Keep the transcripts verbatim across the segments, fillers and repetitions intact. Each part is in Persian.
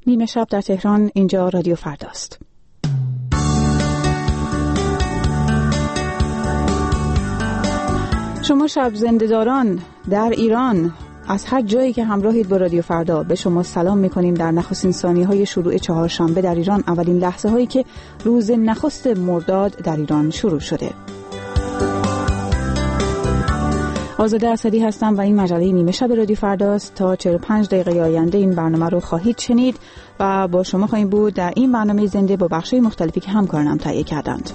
نیمه شب در تهران، اینجا رادیو فرداست. شما شب زنده‌داران در ایران از هر جایی که همراهید با رادیو فردا به شما سلام می‌کنیم در نخستین ثانیه‌های شروع چهارشنبه در ایران، اولین لحظه‌هایی که روز نخست مرداد در ایران شروع شده. آزاده اسدی هستم و این مجله نیمه شب رادیو فرداست. تا چهل و پنج دقیقه آینده این برنامه رو خواهید شنید و با شما خواهیم بود در این برنامه زنده با بخش‌های مختلفی که همکارانم تهیه کردند.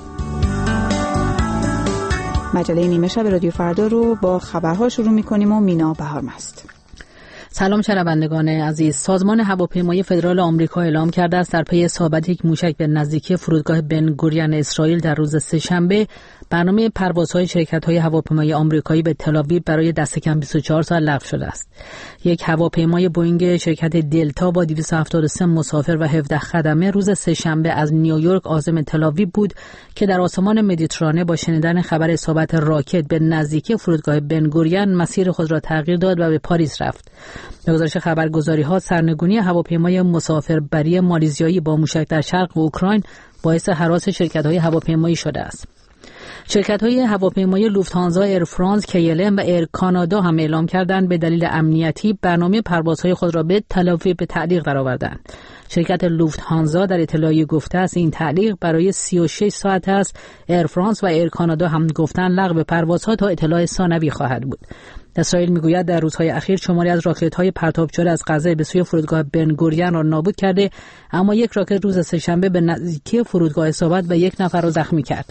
مجله نیمه شب رادیو فردا رو با خبرها شروع می‌کنیم و مینا بهارمست. سلام شنوندگان عزیز. سازمان هواپیمایی فدرال آمریکا اعلام کرده است در پی اصابت یک موشک به نزدیکی فرودگاه بن گوریون اسرائیل در روز سه‌شنبه، برنامه پروازهای شرکت‌های هواپیمایی آمریکایی به تل‌آویو برای دست کم بیست و چهار ساعت لغو شده است. یک هواپیمای بوئینگ شرکت دلتا با دویست و هفتاد و سه مسافر و هفده خدمه روز سه‌شنبه از نیویورک عازم تل‌آویو بود که در آسمان مدیترانه با شنیدن خبر اصابت راکت به نزدیکی فرودگاه بن گوریون مسیر خود را تغییر داد و به پاریس رفت. به گزارش خبرگزاری‌ها، سرنگونی هواپیمای مسافربری مالزیایی با موشک در شرق اوکراین باعث هراس شرکت‌های هواپیمایی شده است. شرکت‌های هواپیمایی لوفت‌هانزا، ایر فرانس، کی ال ام و ایر کانادا هم اعلام کردند به دلیل امنیتی برنامه پروازهای خود را به تل‌آویو به تعلیق درآوردند. شرکت لوفت‌هانزا در اطلاعیه گفته است این تعلیق برای سی و شش ساعت است. ایر فرانس و ایر کانادا هم گفتند لغو پروازها تا اطلاع ثانوی خواهد بود. اسرائیل میگوید در روزهای اخیر شماری از راکت‌های پرتاب شده از غزه به سوی فرودگاه بن گوریون را نابود کرده، اما یک راکت روز سه‌شنبه به نزدیکی فرودگاه اصابت و یک نفر را زخمی کرد.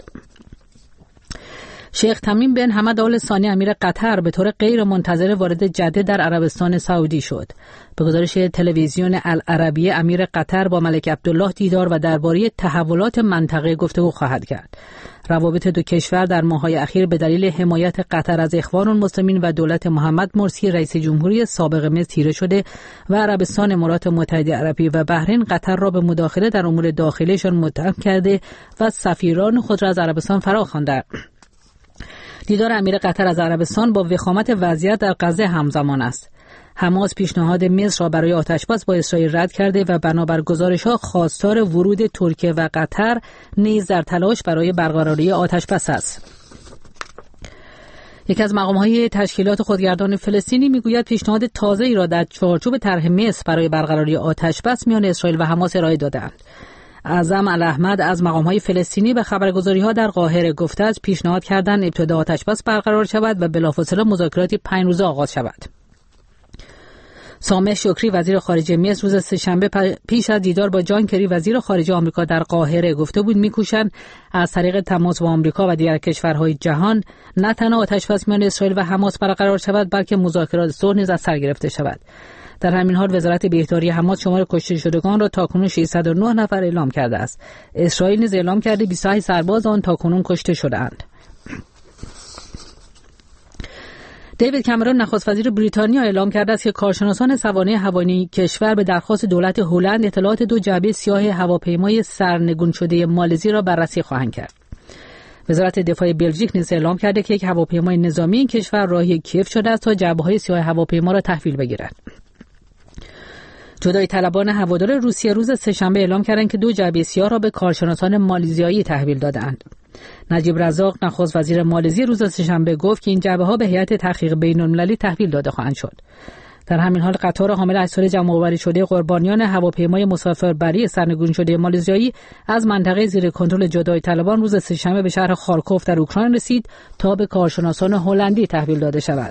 شیخ تمیم بن حمد آل ثانی امیر قطر به طور غیر منتظره وارد جده در عربستان سعودی شد. به گزارش تلویزیون العربیه، امیر قطر با ملک عبدالله دیدار و درباره تحولات منطقه گفتگو خواهد کرد. روابط دو کشور در ماه‌های اخیر به دلیل حمایت قطر از اخوان المسلمین و دولت محمد مرسی رئیس جمهوری سابق مصر تیره شده و عربستان، امارات متحده عربی و بحرین قطر را به مداخله در امور داخلیشان متهم کرده و سفیران خود را از عربستان فراخواندند. دیدار امیر قطر از عربستان با وخامت وضعیت در غزه همزمان است. حماس پیشنهاد مصر را برای آتشبس با اسرائیل رد کرده و بنابر گزارش‌ها خواستار ورود ترکیه و قطر نیز در تلاش برای برقراری آتشبس است. یکی از مقام‌های تشکیلات خودگردان فلسطینی میگوید پیشنهاد تازه‌ای را در چارچوب طرح مصر برای برقراری آتشبس میان اسرائیل و حماس ارائه دادند. اعظم الاحمد از مقام‌های فلسطینی به خبرگزاری‌ها در قاهره گفته است پیشنهاد کردند ابتدا آتشبس برقرار شود و بلافاصله مذاکراتی پنج روزه آغاز شود. سامح شکری وزیر خارجه مصر روز سه‌شنبه پیش از دیدار با جان کری وزیر خارجه آمریکا در قاهره گفته بود می‌کوشند از طریق تماس با آمریکا و دیگر کشورهای جهان نه تنها آتشبس میان اسرائیل و حماس برقرار شود بلکه مذاکرات صلح نیز از سر گرفته شود. در همین حال وزارت بهداری حماس شمار کشته شدگان را تاکنون ششصد و نه نفر اعلام کرده است. اسرائیل نیز اعلام کرده بیست و هشت سرباز آن تاکنون کشته شده‌اند. دیوید کامرون نخست وزیر بریتانیا اعلام کرده است که کارشناسان سوانح هوایی کشور به درخواست دولت هلند اطلاعات دو جعبه سیاه هواپیمای سرنگون شده مالزی را بررسی خواهند کرد. وزارت دفاع بلژیک نیز اعلام کرده که یک هواپیمای نظامی این کشور راهی کیف شده است تا جعبه‌های سیاه هواپیما را تحویل بگیرد. جدای طلبان هوادار روسیه روز سه‌شنبه اعلام کردند که دو جعبه سیاه را به کارشناسان مالزیایی تحویل دادند. نجیب رزاق نخست وزیر مالزی روز سه‌شنبه گفت که این جعبه‌ها به هیئت تحقیق بین‌المللی تحویل داده خواهند شد. در همین حال قطار حامل اجساد جمع‌آوری شده قربانیان هواپیمای مسافربری سرنگون شده مالزیایی از منطقه زیر کنترل جدای طلبان روز سه‌شنبه به شهر خارکوف در اوکراین رسید تا به کارشناسان هلندی تحویل داده شود.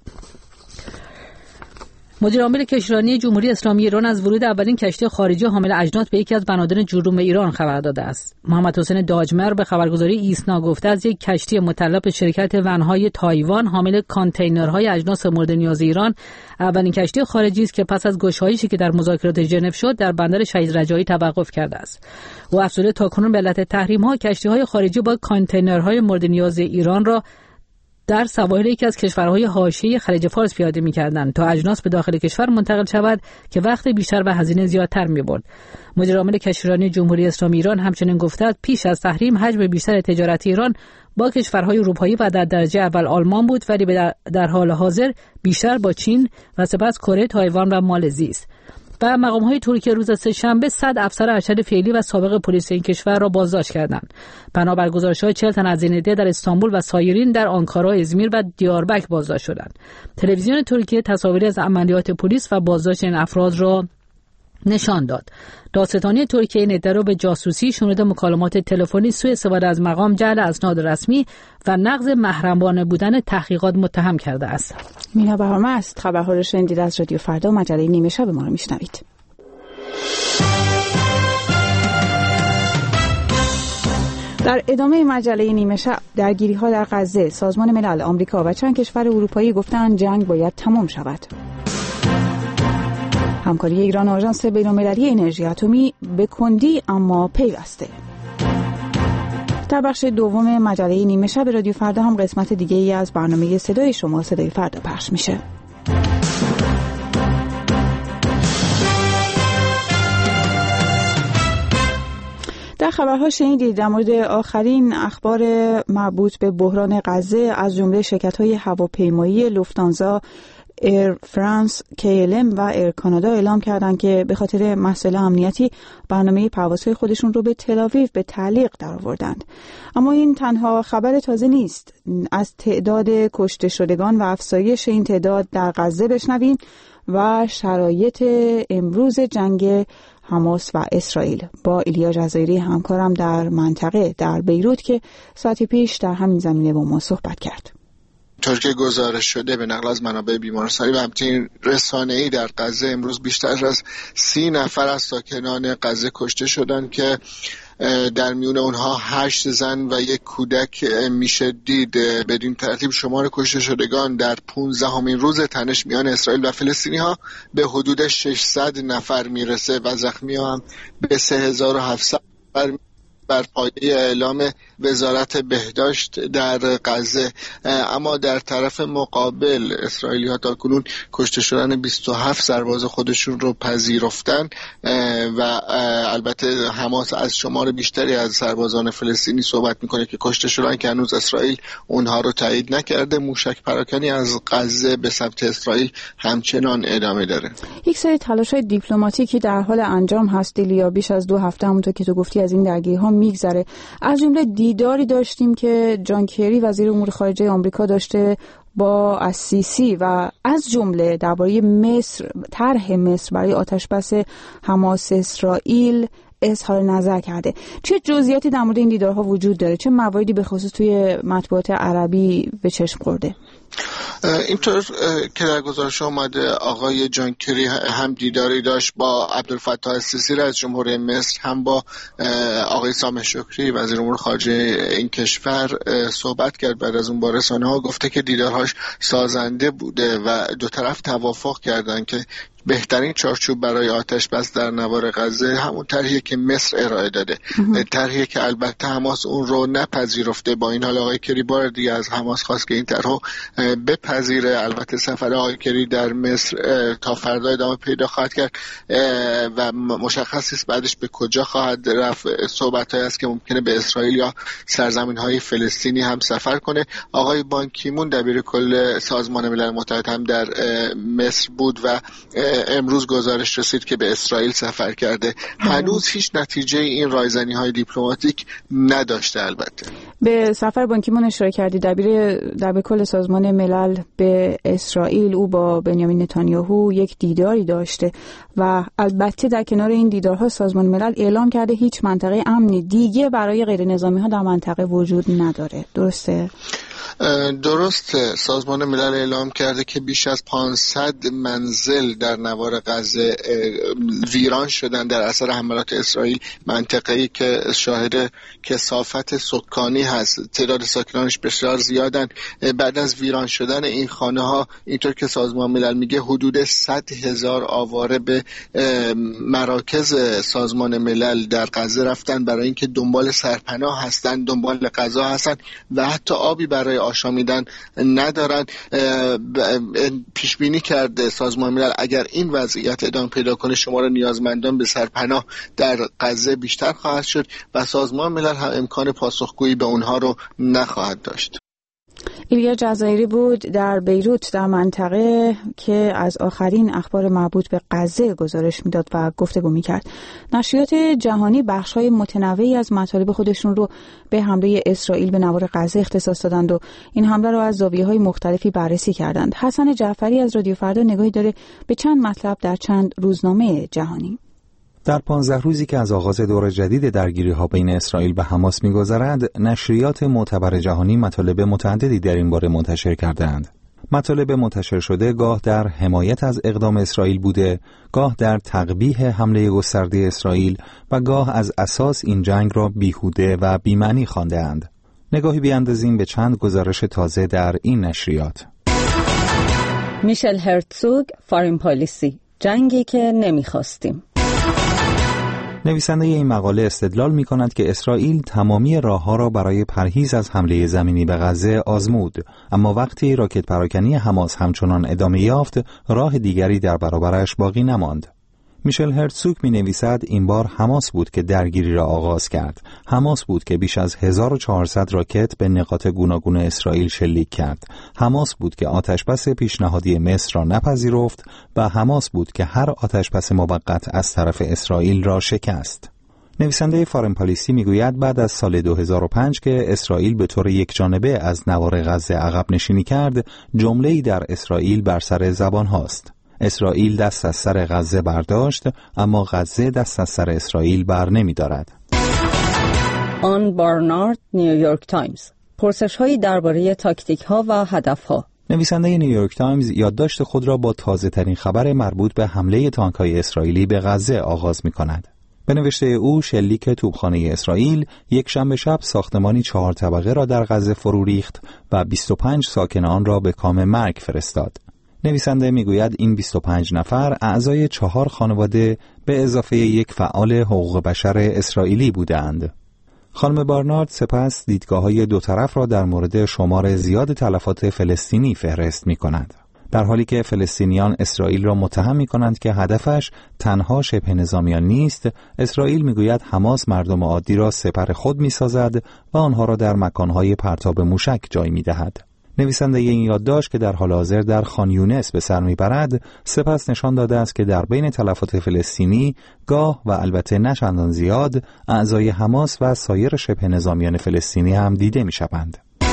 مدیر عامل کشتیرانی جمهوری اسلامی ایران از ورود اولین کشتی خارجی حامل اجناس به یکی از بنادر جروم ایران خبر داده است. محمد حسین داجمر به خبرگزاری ایسنا گفته از یک کشتی متعلق به شرکت ونهای تایوان حامل کانتینرهای اجناس مورد نیاز ایران اولین کشتی خارجی است که پس از گشایشی که در مذاکرات ژنو شد در بندر شهید رجایی توقف کرده است. او افزوده تاکنون به علت تحریم‌ها کشتی‌های خارجی با کانتینرهای مورد نیاز ایران را در سواحل یکی از کشورهای حاشیه خلیج فارس پیاده می‌کردند تا اجناس به داخل کشور منتقل شود که وقت بیشتر و هزینه زیادتر می‌برد. مدیر عامل کشتیرانی جمهوری اسلامی ایران همچنین گفته است پیش از تحریم حجم بیشتر تجارت ایران با کشورهای اروپایی و در درجه اول آلمان بود، ولی در حال حاضر بیشتر با چین و سپس کره، تایوان و مالزی است. و مقام‌های ترکیه روز سه‌شنبه صد افسر ارشد فعلی و سابق پلیس این کشور را بازداشت کردند. بنابر گزارش‌های چهل تن از این عده در استانبول و سایرین در آنکارا، ازمیر و دیاربکر بازداشت شدند. تلویزیون ترکیه تصاویری از عملیات پلیس و بازداشت این افراد را نشان داد. دادستانی ترکیه این عده را به جاسوسی، شنود مکالمات تلفنی، سوء استفاده از مقام، جعل اسناد رسمی و نقض محرمانه بودن تحقیقات متهم کرده است. مینا بهارمست، خبرها رو شنیدید از رادیو فردا، مجله نیمه شب ما رو میشنوید. در ادامه مجله نیمه شب، درگیری‌ها در غزه، سازمان ملل، آمریکا و چند کشور اروپایی گفتند جنگ باید تمام شود. همکاری ایران و آژانس بین‌المللی انرژی اتمی به کندی اما پیوسته. در بخش دوم مجله نیمه شب رادیو فردا هم قسمت دیگه ای از برنامه صدای شما، صدای فردا پخش میشه. در خبرها شنیدید در مورد آخرین اخبار مربوط به بحران غزه، از جمله شرکت‌های هواپیمایی لوفتانزا، ایر فرانس، کی ال ام و ایر کانادا اعلام کردند که به خاطر مسائل امنیتی برنامه پروازهای خودشون رو به تل‌آویو به تعلیق درآوردند. اما این تنها خبر تازه نیست. از تعداد کشته شدگان و افزایش این تعداد در غزه بشنویم و شرایط امروز جنگ حماس و اسرائیل با ایلیا جزایری همکارم در منطقه در بیروت که ساعتی پیش در همین زمینه با ما صحبت کرد. طور گزارش شده به نقل از منابع بیمارستانی و همچنین رسانه‌ای در غزه امروز بیشتر از سی نفر از ساکنان غزه کشته شدند که در میون اونها هشت زن و یک کودک میشه دید. بدین ترتیب شمار کشته شدگان در پانزدهمین روز تنش میان اسرائیل و فلسطینی ها به حدود ششصد نفر میرسه و زخمی ها هم به سه هزار و هفتصد نفر بر پایه اعلام وزارت بهداشت در غزه. اما در طرف مقابل اسرائیلی‌ها تاکنون کشته شدن بیست و هفت سرباز خودشون رو پذیرفتن و البته حماس از شمار بیشتری از سربازان فلسطینی صحبت میکنه که کشته شدن که هنوز اسرائیل اونها رو تایید نکرده. موشک پراکنی از غزه به سمت اسرائیل همچنان ادامه داره. یک سری تلاش‌های دیپلماتیکی در حال انجام هست دیلیا. بیش از دو هفته همونطور که تو گفتی از این درگیری‌ها میگذره. از جمله دیداری داشتیم که جان کری وزیر امور خارجه آمریکا داشته با السیسی و از جمله درباره مصر، طرح مصر برای آتشبس حماس اسرائیل اظهار نظر کرده. چه جزئیاتی در مورد این دیدارها وجود داره؟ چه مواردی به خصوص توی مطبوعات عربی به چشم خورده؟ اینطور که در گزارش اومده آقای جان کری هم دیداری داشت با عبدالفتاح السیسی رئیس جمهوری مصر، هم با آقای سامح شکری وزیر امور خارجه این کشور صحبت کرد. بعد از اون با رسانه‌ها گفته که دیدارهاش سازنده بوده و دو طرف توافق کردن که بهترین چارچوب برای آتش بس در نوار غزه همون طرحی که مصر ارائه داده، طرحی که البته حماس اون رو نپذیرفته. با این حال آقای کری بار دیگه از حماس خواست که این طرحو بپذیره. البته سفر آقای کری در مصر تا فردا ادامه پیدا خواهد کرد و مشخص است بعدش به کجا خواهد رفت. صحبت‌هایی است که ممکنه به اسرائیل یا سرزمین‌های فلسطینی هم سفر کنه. آقای بان کی مون دبیر کل سازمان ملل متحد هم در مصر بود و امروز گزارش رسید که به اسرائیل سفر کرده. هنوز هیچ نتیجه این رایزنی‌های دیپلماتیک نداشته. البته به سفر بان کی مون اشاره کردی، دبیر دبیر کل سازمان ملل به اسرائیل. او با بنیامین نتانیاهو یک دیداری داشته و البته در کنار این دیدارها سازمان ملل اعلام کرده هیچ منطقه امنی دیگه برای غیر نظامی ها در منطقه وجود نداره. درسته؟ درست. سازمان ملل اعلام کرده که بیش از پانصد منزل در نوار غزه ویران شدن در اثر حملات اسرائیل، منطقه‌ای که شاهد کثافت سکانی هست، تعداد ساکنانش بسیار زیادن. بعد از ویران شدن این خانه ها، اینطور که سازمان ملل میگه حدود صد هزار آواره به مراکز سازمان ملل در غزه رفتن برای اینکه دنبال سرپناه هستن، دنبال غذا هستن و حتی آبی برای آشامیدن ندارن. پیش بینی کرده سازمان ملل اگر این وضعیت ادامه پیدا کنه شمار نیازمندان به سرپناه در غزه بیشتر خواهد شد و سازمان ملل هم امکان پاسخگویی به اونها رو نخواهد داشت. ایلیا جزایری بود در بیروت در منطقه که از آخرین اخبار مربوط به غزه گزارش میداد و گفتگو میکرد. نشریات جهانی بخش‌های متنوعی از مطالب خودشون رو به حمله اسرائیل به نوار غزه اختصاص دادند و این حمله رو از زاویه‌های مختلفی بررسی کردند. حسن جعفری از رادیو فردا نگاهی داره به چند مطلب در چند روزنامه جهانی. در پانزده روزی که از آغاز دور جدید درگیری‌ها بین اسرائیل و حماس می‌گذرد، نشریات معتبر جهانی مطالب متعددی در این باره منتشر کرده‌اند. مطالب منتشر شده گاه در حمایت از اقدام اسرائیل بوده، گاه در تقبیح حمله گسترده اسرائیل و گاه از اساس این جنگ را بیهوده و بی‌معنی خوانده‌اند. نگاهی بیاندازیم به چند گزارش تازه در این نشریات. میشل هرتزوگ، فارین پالیسی، جنگی که نمی‌خواستیم. نویسنده این مقاله استدلال می کند که اسرائیل تمامی راه‌ها را برای پرهیز از حمله زمینی به غزه آزمود، اما وقتی راکت پراکنی حماس همچنان ادامه یافت، راه دیگری در برابرش باقی نماند. میشل هرتزوگ می نویسد این بار حماس بود که درگیری را آغاز کرد. حماس بود که بیش از هزار و چهارصد راکت به نقاط گوناگون اسرائیل شلیک کرد. حماس بود که آتشبس پیشنهادی مصر را نپذیرفت و حماس بود که هر آتشبس موقت از طرف اسرائیل را شکست. نویسنده فارن پالیسی می گوید بعد از سال دو هزار و پنج که اسرائیل به طور یکجانبه از نوار غزه عقب نشینی کرد، جمله‌ای در اسرائیل بر سر زبان هاست. اسرائیل دست از سر غزه برداشت، اما غزه دست از سر اسرائیل بر نمی دارد. آن بارنارد، نیویورک تایمز، پرسش‌هایی درباره تاکتیک‌ها و هدف‌ها. نویسنده نیویورک تایمز یادداشت خود را با تازه‌ترین خبر مربوط به حمله تانک‌های اسرائیلی به غزه آغاز می‌کند. به نوشته او، شلیک توپخانه اسرائیل یک شنبه شب ساختمانی چهار طبقه را در غزه فرو ریخت و بیست و پنج ساکن آن را به کام مرگ فرستاد. نویسنده میگوید این بیست و پنج نفر اعضای چهار خانواده به اضافه یک فعال حقوق بشر اسرائیلی بودند. خانم بارنارد سپس دیدگاه‌های دو طرف را در مورد شمار زیاد تلفات فلسطینی فهرست می‌کند. در حالی که فلسطینیان اسرائیل را متهم می‌کنند که هدفش تنها شبه نظامیان نیست، اسرائیل می‌گوید حماس مردم عادی را سپر خود می‌سازد و آنها را در مکان‌های پرتاب موشک جای می‌دهد. نویسنده این یادداشت که در حال حاضر در خان یونس به سر میبرد، سپس نشان داده است که در بین تلفات فلسطینی گاه و البته نه چندان زیاد اعضای حماس و سایر شبه نظامیان فلسطینی هم دیده میشوند.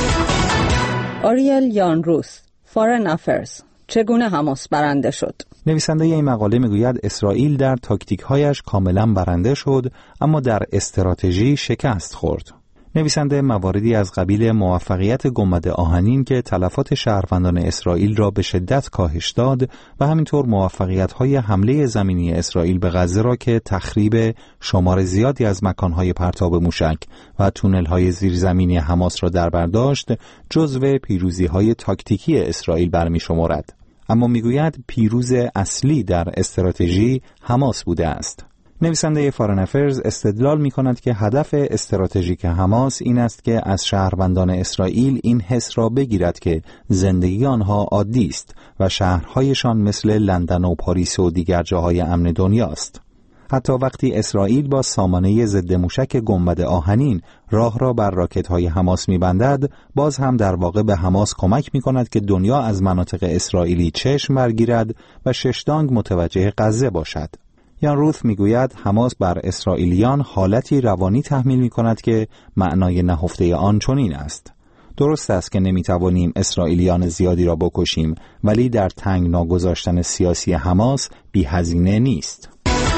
آریل یانروس، فارن افرز، چگونه حماس برنده شد؟ نویسنده این مقاله میگوید اسرائیل در تاکتیک‌هایش کاملا برنده شد، اما در استراتژی شکست خورد. نویسنده مواردی از قبیل موفقیت گنبد آهنین که تلفات شهروندان اسرائیل را به شدت کاهش داد و همینطور موفقیت‌های حمله زمینی اسرائیل به غزه را که تخریب شمار زیادی از مکان‌های پرتاب موشک و تونل‌های زیرزمینی حماس را در بر داشت، جزو پیروزی‌های تاکتیکی اسرائیل برمی‌شمارد. اما میگوید پیروز اصلی در استراتژی حماس بوده است. نویسنده فارن افرز استدلال می کند که هدف استراتژیک حماس این است که از شهروندان اسرائیل این حس را بگیرد که زندگی آنها عادی است و شهرهایشان مثل لندن و پاریس و دیگر جاهای امن دنیاست. حتی وقتی اسرائیل با سامانه ضد موشک گنبد آهنین راه را بر راکت‌های حماس می‌بندد، باز هم در واقع به حماس کمک می‌کند که دنیا از مناطق اسرائیلی چشم برگیرد و ششدانگ متوجه غزه باشد. یان روث میگوید حماس بر اسرائیلیان حالتی روانی تحمیل می‌کند که معنای نهفته آن چنین است: درست است که نمی‌توانیم اسرائیلیان زیادی را بکشیم، ولی در تنگنا گذاشتن سیاسی حماس بی‌هزینه نیست.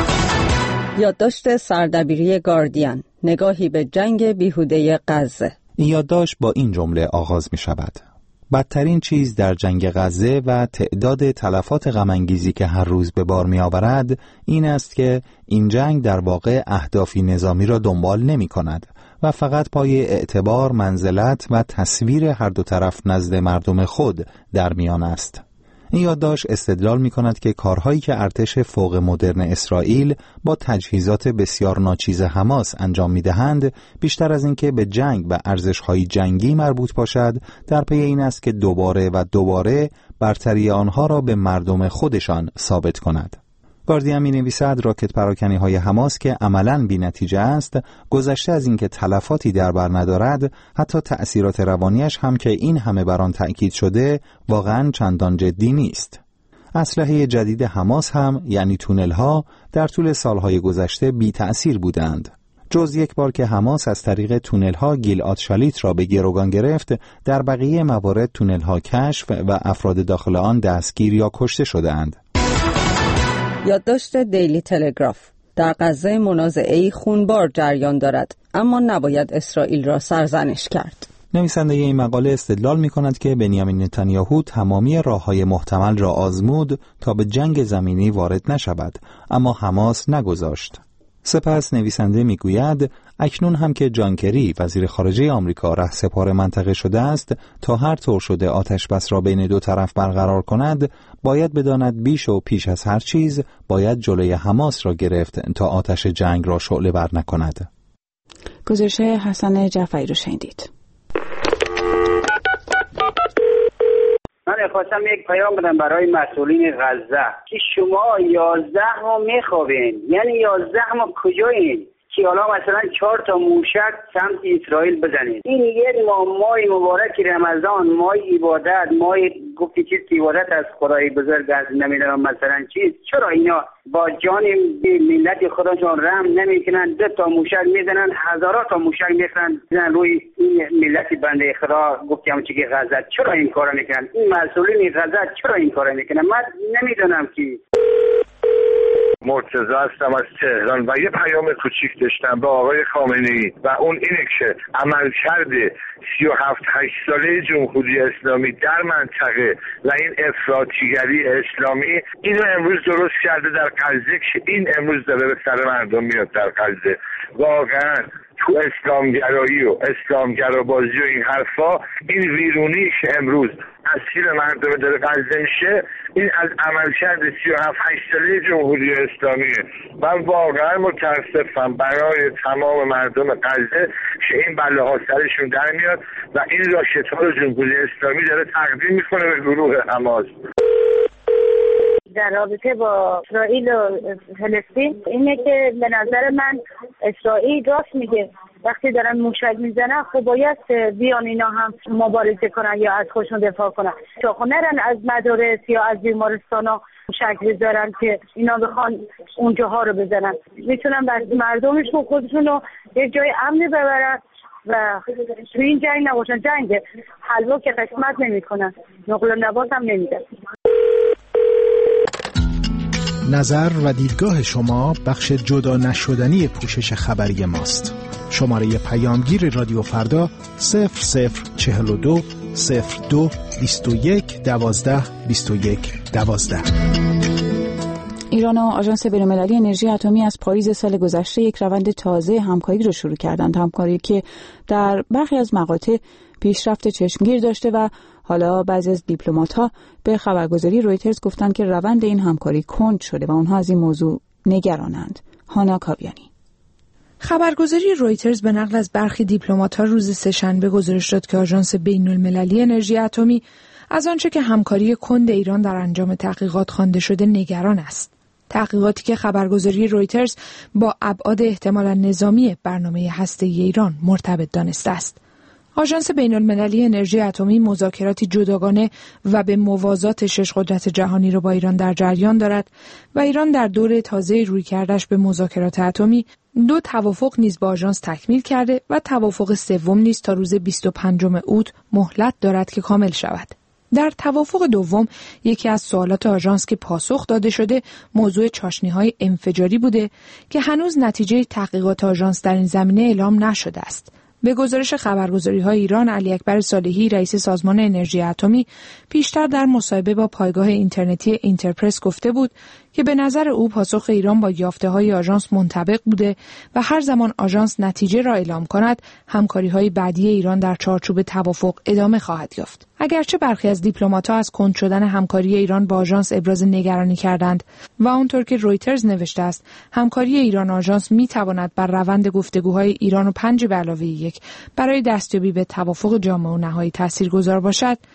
یادداشت سردبیری گاردین، نگاهی به جنگ بیهوده غزه. این یادداشت با این جمله آغاز می‌شود: بدترین چیز در جنگ غزه و تعداد تلفات غم‌انگیزی که هر روز به بار می‌آورد این است که این جنگ در واقع اهدافی نظامی را دنبال نمی‌کند و فقط پای اعتبار، منزلت و تصویر هر دو طرف نزد مردم خود در میان است. این یادداشت استدلال می‌کند که کارهایی که ارتش فوق مدرن اسرائیل با تجهیزات بسیار ناچیز حماس انجام می‌دهند، بیشتر از اینکه به جنگ و ارزش‌های جنگی مربوط باشد، در پی این است که دوباره و دوباره برتری آنها را به مردم خودشان ثابت کند. گاردین می نویسد راکت پراکنی های حماس که عملاً بی نتیجه است، گذشته از اینکه تلفاتی در بر ندارد، حتی تأثیرات روانیش هم که این همه بر آن تأکید شده واقعاً چندان جدی نیست. اسلحه جدید حماس هم یعنی تونل ها در طول سالهای گذشته بی تأثیر بودند. جز یک بار که حماس از طریق تونل ها گیلعاد شالیت را به گروگان گرفت، در بقیه موارد تونل ها کشف و افراد داخل آن دستگیر یا کشته شدند. یادداشت دیلی تلگراف: در غزه منازعه‌ای خونبار جریان دارد، اما نباید اسرائیل را سرزنش کرد. نویسنده این مقاله استدلال می کند که بنیامین نتانیاهو تمامی راه‌های محتمل را آزمود تا به جنگ زمینی وارد نشود، اما حماس نگذاشت. سپس نویسنده می گوید اکنون هم که جان کری وزیر خارجه آمریکا رهسپار منطقه شده است تا هر طور شده آتش بس را بین دو طرف برقرار کند، باید بداند بیش و پیش از هر چیز باید جلوی حماس را گرفت تا آتش جنگ را شعله ور نکند. گزارش حسن جعفری رو شنیدید. من خواستم یک پیام بدم برای مسئولین غزه که شما یازده ما میخوابین، یعنی یازده ما کجایین که حالا مثلا چهار تا موشک سمت اسرائیل بزنید؟ این یک ماه ماه مبارک رمضان، ماه عبادت، ماه گفتی چیز عبادت از خدای بزرگ از نمیدونم مثلا چیز، چرا اینا با جان ملت خودشون رحم نمیکنن؟ دو تا موشک میزنن، هزارات تا موشک میزنن روی این ملت بنده خدا گفتی همون چی که غزه. چرا این کارو میکنن؟ این مسئولین غزه چرا این کارو میکنن؟ من نمیدونم که. مرتضی هستم از تهران و یه پیام کوچیک داشتم به آقای خامنه‌ای و اون اینه که عملکرد سی و هفت هشت ساله جمهوری اسلامی در منطقه و این افراطیگری اسلامی اینو امروز درست کرده در غزه که این امروز داره به سر مردم میاد در غزه. واقعا تو اسلامگرایی و اسلامگرابازی و این حرفا، این ویرونی که امروز اسیر مردم داره غزه میشه، این از عملکرد سی و هفت هشت ساله جمهوری اسلامیه. من واقعا متاسفم برای تمام مردم غزه که این بله ها سرشون در میاد و این راکت ها رو جمهوری اسلامی داره تقدیم میکنه به گروه حماس. در رابطه با اسرائیل و فلسطین اینه که به نظر من اسرائیل راست میگه، وقتی دارن موشک میزنن خب باید بیان اینا هم مبارزه کنن یا از خودشون دفاع کنن، چون نرن از مدارس یا از بیمارستان ها موشک بذارن که اینا بخوان اونجاها رو بزنن. میتونن بر مردمشون خودشون رو یک جای امنی ببرن و توی این جنگ نباشن. جنگ حلوا که قسمت نمی کنن، نقل و نبات هم نمیدن. نظر و دیدگاه شما بخش جدا نشدنی پوشش خبری ماست. شماره پیامگیر رادیو فردا صفر صفر چهل و دو صفر دو بیست و یک دوازده بیست و یک دوازده. ایران و آژانس بین‌المللی انرژی اتمی از پاییز سال گذشته یک روند تازه همکاری رو شروع کردند، همکاری که در برخی از مقاطع پیشرفت چشمگیر داشته و حالا بعضی از دیپلمات‌ها به خبرگزاری رویترز گفتند که روند این همکاری کند شده و اونها از این موضوع نگرانند. هانا کاویانی. خبرگزاری رویترز به نقل از برخی دیپلمات‌ها روز سه‌شنبه گزارش داد که آژانس بین‌المللی انرژی اتمی از آنچه که همکاری کند ایران در انجام تحقیقات خوانده شده نگران است. تحقیقاتی که خبرگزاری رویترز با ابعاد احتمالاً نظامی برنامه هسته‌ای ایران مرتبط دانسته است. آژانس بین‌المللی انرژی اتمی مذاکراتی جداگانه و به موازات شش قدرت جهانی را با ایران در جریان دارد و ایران در دور تازه رویکردش به مذاکرات اتمی دو توافق نیز با آژانس تکمیل کرده و توافق سوم نیز تا روز بیست و پنجم اوت مهلت دارد که کامل شود. در توافق دوم یکی از سوالات آژانس که پاسخ داده شده موضوع چاشنی‌های انفجاری بوده که هنوز نتیجه تحقیقات آژانس در این زمینه اعلام نشده است. به گزارش خبرگزاری‌های ایران، علی اکبر صالحی رئیس سازمان انرژی اتمی پیشتر در مصاحبه با پایگاه اینترنتی اینترپرس گفته بود که به نظر او پاسخ ایران با یافته‌های آژانس منطبق بوده و هر زمان آژانس نتیجه را اعلام کند، همکاری‌های بعدی ایران در چارچوب توافق ادامه خواهد یافت. اگرچه برخی از دیپلمات‌ها از کند شدن همکاری ایران با آژانس ابراز نگرانی کردند و آنطور که رویترز نوشته است، همکاری ایران آژانس می‌تواند بر روند گفتگوهای ایران و پنج به علاوه یک برای دستیابی به توافق جامع و نهایی تاثیرگذار باشد،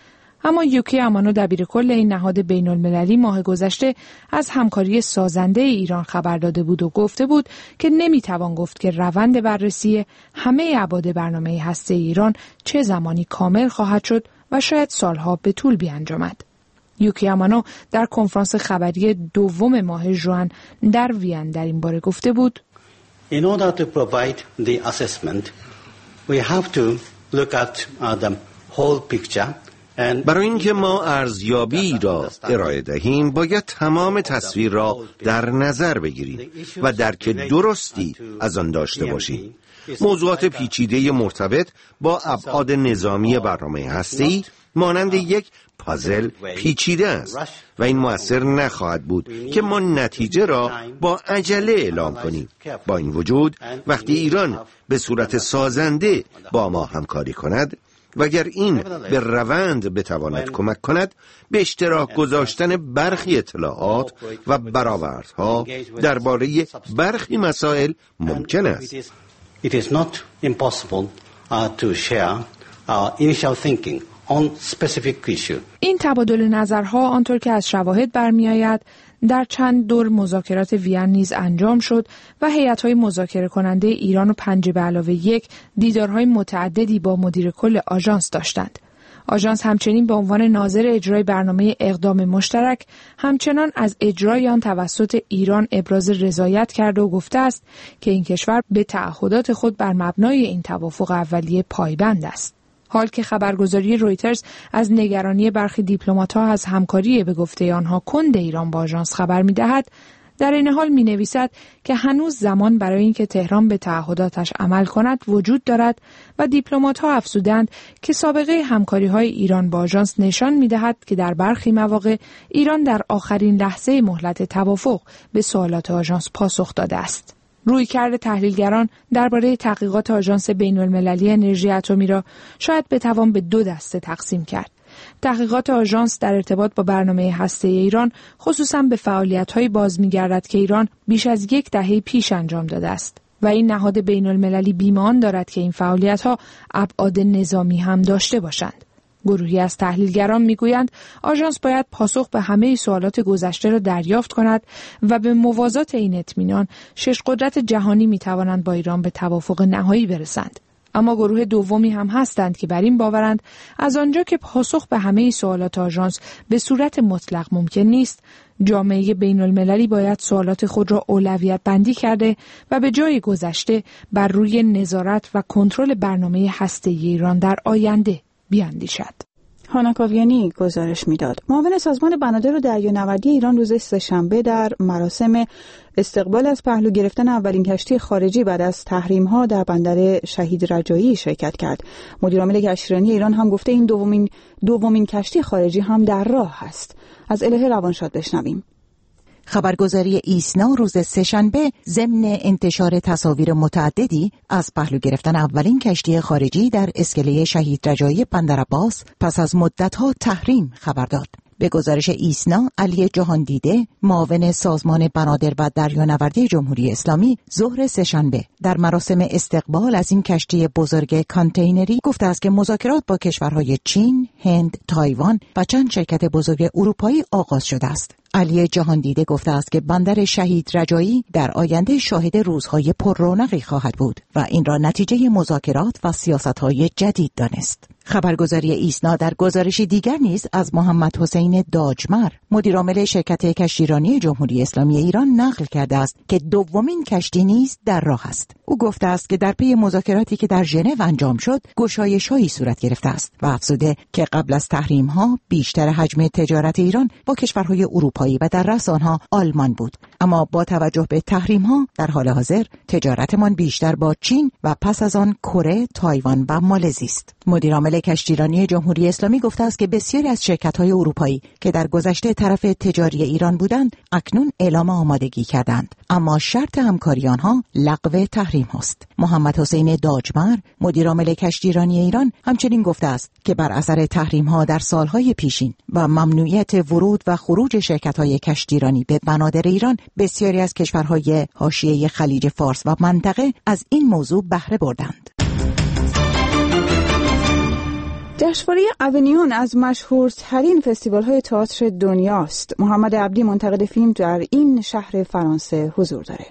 اما یوکی امانو دبیرکل این نهاد بین المللی ماه گذشته از همکاری سازنده ایران خبر داده بود و گفته بود که نمیتوان گفت که روند بررسی همه ابعاد برنامه هسته ایران چه زمانی کامل خواهد شد و شاید سالها به طول بیانجامد. یوکی امانو در کنفرانس خبری دوم ماه ژوئن در وین در این باره گفته بود In order to provide the assessment, we have to look at uh, the whole picture. برای اینکه ما ارزیابی را ارائه دهیم باید تمام تصویر را در نظر بگیریم و درک درستی از آن داشته باشیم. موضوعات پیچیده مرتبط با ابعاد نظامی برنامه هسته‌ای مانند یک پازل پیچیده است و این مؤثر نخواهد بود که ما نتیجه را با عجله اعلام کنیم. با این وجود وقتی ایران به صورت سازنده با ما همکاری کند و اگر این به روند بتواند کمک کند به اشتراک گذاشتن برخی اطلاعات و برآوردها درباره برخی مسائل ممکن است. It is not impossible uh, to share our initial thinking on specific issue. این تبادل نظرها آنطور که از شواهد برمیآید در چند دور مذاکرات وین نیز انجام شد و هیئت‌های مذاکره کننده ایران و پنج به علاوه یک دیدارهای متعددی با مدیر کل آژانس داشتند. آژانس همچنین به عنوان ناظر اجرای برنامه اقدام مشترک همچنان از اجرای آن توسط ایران ابراز رضایت کرده و گفته است که این کشور به تعهدات خود بر مبنای این توافق اولیه پایبند است. حال که خبرگزاری رویترز از نگرانی برخی دیپلمات‌ها از همکاری به گفته آنها کند ایران با آژانس خبر می‌دهد، در این حال می‌نویسد که هنوز زمان برای اینکه تهران به تعهداتش عمل کند وجود دارد و دیپلمات‌ها افزودند که سابقه همکاری‌های ایران با آژانس نشان می‌دهد که در برخی مواقع ایران در آخرین لحظه مهلت توافق به سوالات آژانس پاسخ داده است. رویکرد تحلیلگران درباره تحقیقات آژانس بین‌المللی انرژی اتمی را شاید بتوان به دو دسته تقسیم کرد. تحقیقات آژانس در ارتباط با برنامه هسته ایران خصوصاً به فعالیت‌های باز می‌گردد که ایران بیش از یک دهه پیش انجام داده است و این نهاد بین‌المللی بیمان دارد که این فعالیت‌ها ابعاد نظامی هم داشته باشند. گروهی از تحلیلگران میگویند آژانس باید پاسخ به همه سوالات گذشته را دریافت کند و به موازات این اطمینان شش قدرت جهانی میتوانند با ایران به توافق نهایی برسند. اما گروه دومی هم هستند که بر این باورند از آنجا که پاسخ به همه سوالات آژانس به صورت مطلق ممکن نیست، جامعه بین المللی باید سوالات خود را اولویت بندی کرده و به جای گذشته بر روی نظارت و کنترل برنامه هسته‌ای ایران در آینده بیاندیشد. هانا کاویانی گزارش میداد. معاون سازمان بنادر و دریانوردی ایران روز سه‌شنبه در مراسم استقبال از پهلو گرفتن اولین کشتی خارجی بعد از تحریم‌ها در بندر شهید رجایی شرکت کرد. مدیر عامل کشتیرانی ایران هم گفته این دومین دومین کشتی خارجی هم در راه است. از الهه روانشاد بشنویم. خبرگزاری ایسنا روز سه‌شنبه ضمن انتشار تصاویر متعددی از پهلو گرفتن اولین کشتی خارجی در اسکله شهید رجایی بندرعباس پس از مدت‌ها تحریم خبر داد. به گزارش ایسنا، علی جهاندیده، معاون سازمان بنادر و دریانوردی جمهوری اسلامی، ظهر سه‌شنبه در مراسم استقبال از این کشتی بزرگ کانتینری گفته است که مذاکرات با کشورهای چین، هند، تایوان و چند شرکت بزرگ اروپایی آغاز شده است. علی جهاندیده گفته است که بندر شهید رجایی در آینده شاهد روزهای پر رونقی خواهد بود و این را نتیجه مذاکرات و سیاست‌های جدید دانست. خبرگزاری ایسنا در گزارشی دیگر نیز از محمد حسین داجمر، مدیرعامل شرکت کشتیرانی جمهوری اسلامی ایران نقل کرده است که دومین کشتی نیز در راه است. او گفته است که در پی مذاکراتی که در ژنو انجام شد، گشایش‌هایی صورت گرفته است و افزوده که قبل از تحریم‌ها بیشتر حجم تجارت ایران با کشورهای اروپایی و در رأس آنها آلمان بود، اما با توجه به تحریم‌ها در حال حاضر تجارتمان بیشتر با چین و پس از آن کره، تایوان و مالزی است. مدیرعامل کشتیرانی جمهوری اسلامی گفته است که بسیاری از شرکت‌های اروپایی که در گذشته طرف تجاری ایران بودند اکنون اعلام آمادگی کردند، اما شرط همکاری آنها لغو تحریم است. محمد حسین داجمر، مدیرعامل کشتیرانی ایران، همچنین گفته است که بر اثر تحریم‌ها در سالهای پیشین و ممنوعیت ورود و خروج شرکت‌های کشتیرانی به بنادر ایران، بسیاری از کشورهای حاشیه خلیج فارس و منطقه از این موضوع بهره بردند. جشنواره اونیون از مشهورترین فستیوال‌های تئاتر دنیاست. محمد عبدی منتقد فیلم در این شهر فرانسه حضور داره.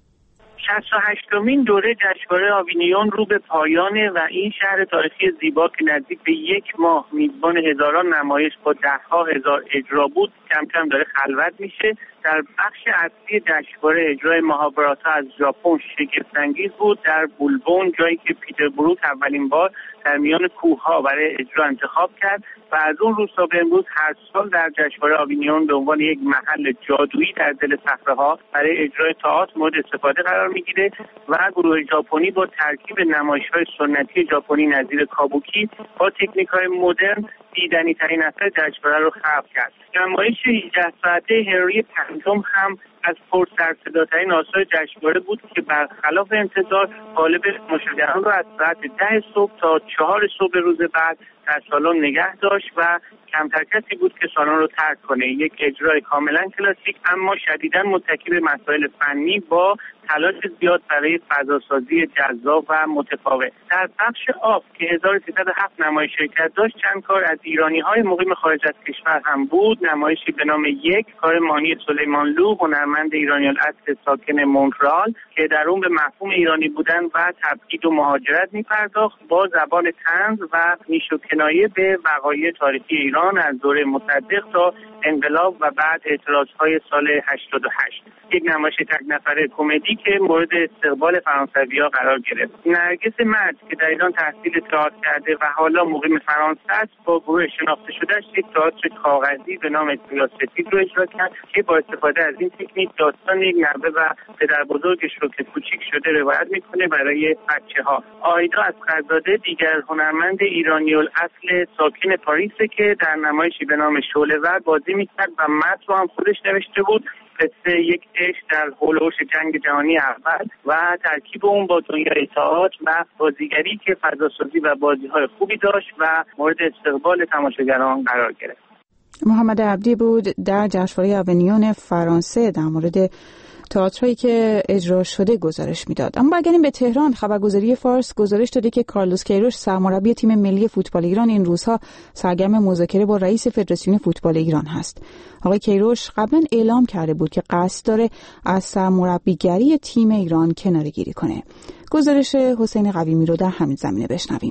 شصت و هشتمین دوره جشنواره آوینیون رو به پایانه و این شهر تاریخی زیبا که نزدیک به یک ماه میزبان هزاران نمایش با دهها هزار اجرا بود کم کم داره خلوت میشه. در بخش اصلی جشنواره اجرای ماهابراتا از ژاپن شگفت‌انگیز بود. در بولبون جایی که پیتر بروک اولین بار در میان کوه‌ها برای اجرا انتخاب کرد و از اون روز تا به امروز هر سال در جشنواره آوینیون به عنوان یک محل جادویی در دل صحراها برای اجرای تئاتر مورد استفاده قرار میگیره و گروه ژاپنی با ترکیب نمایش‌های سنتی ژاپنی نظیر کابوکی با تکنیک‌های مدرن دیدنی ترین اثر جشنواره رو خلق کرد. نمایش هجده ساعته هنری پنجم هم از پرسرصداترین آثار جشنواره بود که برخلاف انتظار غالب مشاهده‌ان را از ساعت ده صبح تا چهار صبح روز بعد در سالن نگه داشت و کمتر کسی بود که سالن رو ترک کنه. یک اجرای کاملا کلاسیک اما شدیداً متکی به مسائل فنی با تلاش زیاد برای فضاسازی جذاب و متفاوت. در بخش آف که هزار و سیصد و هفت نمایش شرکت داشت چند کار از ایرانی‌های مقیم خارج از کشور هم بود. نمایشی به نام یک کار مانی سلیمانلو هنرمند ایرانی الاصل ساکن مونترال که در اون به مفهوم ایرانی بودن و تبعید و مهاجرت می‌پرداخت با زبان طنز و نیش و کنایه به وقایع تاریخی ایران از دوره مصدق تا انقلاب و بعد اعتراض‌های سال هشتاد و هشت. یک نمایش تک نفره کمدی که مورد استقبال فرانسوی‌ها قرار گرفت. نرگس مرد که در ایران تحصیل تئاتر کرده و حالا مقیم فرانسه است با گروه شناخته شده‌اش یک تئاتر کاغذی به نام سیاست رو اجرا کرد که با استفاده از این تکنیک داستان یک نوه و پدر بزرگش رو که کوچیک شده روایت میکنه برای بچه‌ها. آیدا اسقرزاده دیگر هنرمند ایرانی الاصل ساکن پاریسه که در نمایشی به نام شعله‌ور بازی میکرد و متن رو هم خودش نوشته بود. قصه یک عشق در هولوش جنگ جهانی اول و ترکیب اون با دنیای تئاتر و بازیگری که فضاسازی و بازی‌های خوبی داشت و مورد استقبال تماشاگران قرار گرفت. محمد عبدی بود در جشنواره آونیون فرانسه در مورد تئاتری که اجرا شده گزارش میداد. اما برگردیم به تهران. خبرگزاری فارس گزارش داده که کارلوس کیروش سرمربی تیم ملی فوتبال ایران این روزها سرگرم مذاکره با رئیس فدراسیون فوتبال ایران هست. آقای کیروش قبلا اعلام کرده بود که قصد داره از سرمربیگری تیم ایران کناره‌گیری کنه. گزارش حسین قویمی رو در همین زمینه بشنویم.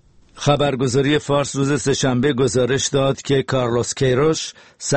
خبرگزاری فارس روز سه‌شنبه گزارش داد که کارلوس کیروش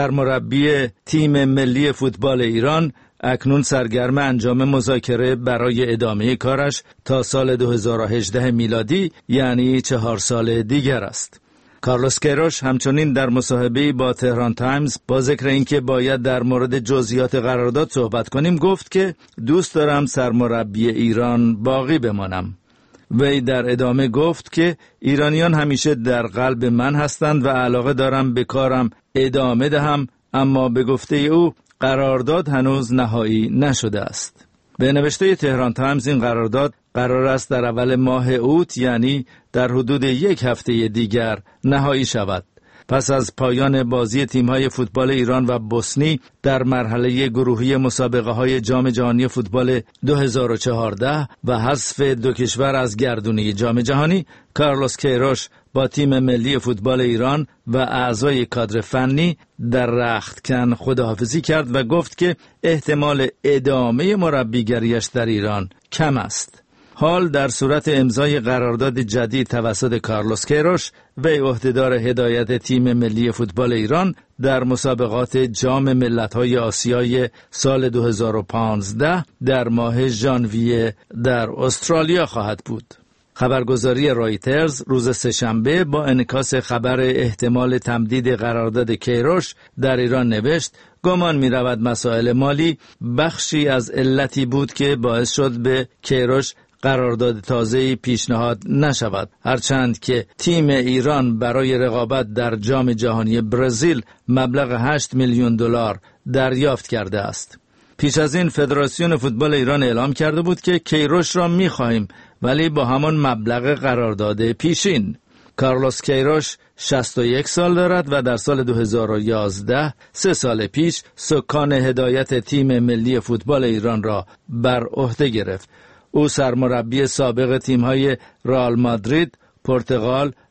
سرمربی تیم ملی فوتبال ایران اکنون سرگرم انجام مذاکره برای ادامه کارش تا سال دو هزار و هجده میلادی یعنی چهار سال دیگر است. کارلوس کیروش همچنین در مصاحبه‌ای با تهران تایمز با ذکر اینکه باید در مورد جزئیات قرارداد صحبت کنیم گفت که دوست دارم سرمربی ایران باقی بمانم. وی در ادامه گفت که ایرانیان همیشه در قلب من هستند و علاقه دارم به کارم ادامه دهم، اما به گفته او قرارداد هنوز نهایی نشده است. به نوشته تهران تایمز این قرارداد قرار است در اول ماه اوت یعنی در حدود یک هفته دیگر نهایی شود. پس از پایان بازی تیم‌های فوتبال ایران و بوسنی در مرحله گروهی مسابقه‌های جام جهانی فوتبال دو هزار و چهارده و حذف دو کشور از گردونه جام جهانی، کارلوس کیروش با تیم ملی فوتبال ایران و اعضای کادر فنی در رختکن خداحافظی کرد و گفت که احتمال ادامه مربیگریش در ایران کم است. حال در صورت امضای قرارداد جدید توسط کارلوس کیروش وی عهدهدار هدایت تیم ملی فوتبال ایران در مسابقات جام ملت‌های آسیای سال دو هزار و پانزده در ماه ژانویه در استرالیا خواهد بود. خبرگزاری رایترز روز سه‌شنبه با انعکاس خبر احتمال تمدید قرارداد کیروش در ایران نوشت گمان می رود مسائل مالی بخشی از علتی بود که باعث شد به کیروش قرارداد تازه‌ای پیشنهاد نشود، هرچند که تیم ایران برای رقابت در جام جهانی برزیل مبلغ هشت میلیون دلار دریافت کرده است. پیش از این فدراسیون فوتبال ایران اعلام کرده بود که کیروش را می‌خواهیم ولی با همان مبلغ قرارداد پیشین. کارلوس کیروش شصت و یک سال دارد و در سال دو هزار و یازده، سه سال پیش، سکان هدایت تیم ملی فوتبال ایران را بر عهده گرفت. او سرمربی سابق تیم‌های رئال مادرید، پرتغال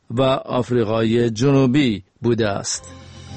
و آفریقای جنوبی بوده است.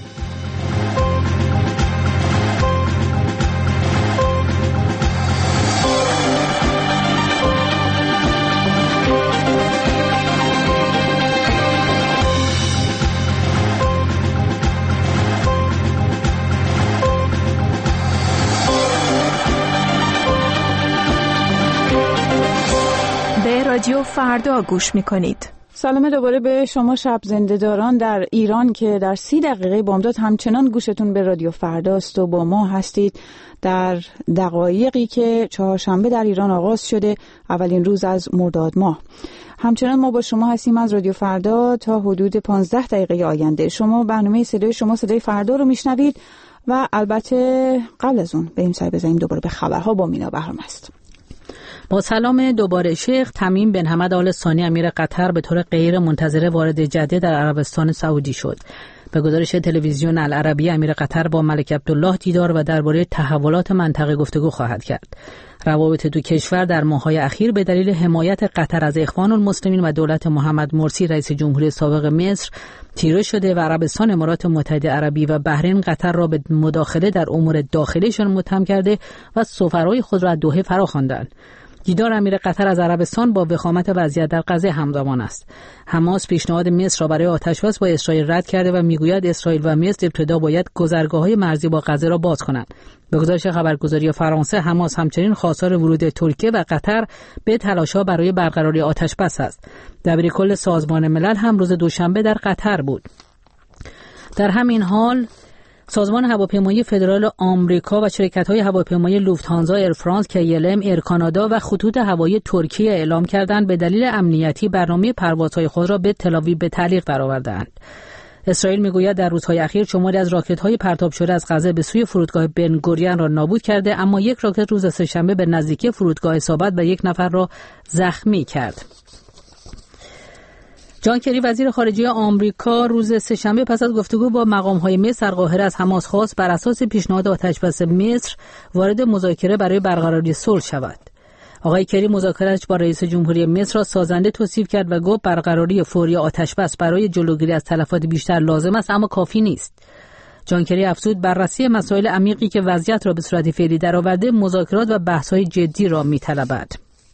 رادیو فردا گوش میکنید. سلام دوباره به شما شب زنده‌داران در ایران که در سی دقیقه بامداد همچنان گوشتون به رادیو فرداست و با ما هستید در دقایقی که چهارشنبه در ایران آغاز شده، اولین روز از مرداد ماه. همچنان ما با شما هستیم از رادیو فردا تا حدود پانزده دقیقه آینده. شما برنامه صدای شما صدای فردا رو میشنوید و البته قبل از اون بریم سر بزنیم دوباره به خبرها با مینا بهرام است. با سلام دوباره، شیخ تمیم بن حمد آل ثانی امیر قطر به طور غیر منتظره وارد جده در عربستان سعودی شد. به گزارش تلویزیون العربیه، امیر قطر با ملک عبدالله دیدار و درباره تحولات منطقه گفتگو خواهد کرد. روابط دو کشور در ماه‌های اخیر به دلیل حمایت قطر از اخوان المسلمین و دولت محمد مرسی رئیس جمهوری سابق مصر تیره شده و عربستان، امارات متحده عربی و بحرین قطر را به مداخله در امور داخلیشان متهم کرده و سفرای خود را از دوحه فراخواندند. دیدار امیر قطر از عربستان با وخامت وضعیت در غزه همزمان است. حماس پیشنهاد مصر را برای آتشبس با اسرائیل رد کرده و میگوید اسرائیل و مصر ابتدا باید گذرگاه‌های مرزی با غزه را باز کنند. به گزارش خبرگزاری فرانسه، حماس همچنین خواستار ورود ترکیه و قطر به تلاش‌ها برای برقراری آتشبس است. دبیرکل سازمان ملل هم روز دوشنبه در قطر بود. در همین حال سازمان هواپیمایی فدرال آمریکا و شرکت‌های هواپیمایی لوفت‌هانزا، ایر فرانس، کی ال ام، ایر کانادا و خطوط هوایی ترکیه اعلام کردند به دلیل امنیتی برنامه پروازهای خود را به تل‌آویو به تعلیق درآورده‌اند. اسرائیل میگوید در روزهای اخیر شماری از راکت‌های پرتاب شده از غزه به سوی فرودگاه بن گوریون را نابود کرده، اما یک راکت روز سه‌شنبه به نزدیکی فرودگاه اصابت و یک نفر را زخمی کرد. جان کری وزیر خارجه آمریکا روز سه‌شنبه پس از گفتگو با مقام‌های مصر در قاهره از حماس خواست بر اساس پیشنهاد آتشبس مصر وارد مذاکره برای برقراری صلح شود. آقای کری مذاکره‌اش با رئیس جمهوری مصر را سازنده توصیف کرد و گفت برقراری فوری آتشبس برای جلوگیری از تلفات بیشتر لازم است اما کافی نیست. جان کری افزود بررسی مسائل عمیقی که وضعیت را به صورت فعلی درآورده مذاکرات و بحث‌های جدی را می‌طلبد.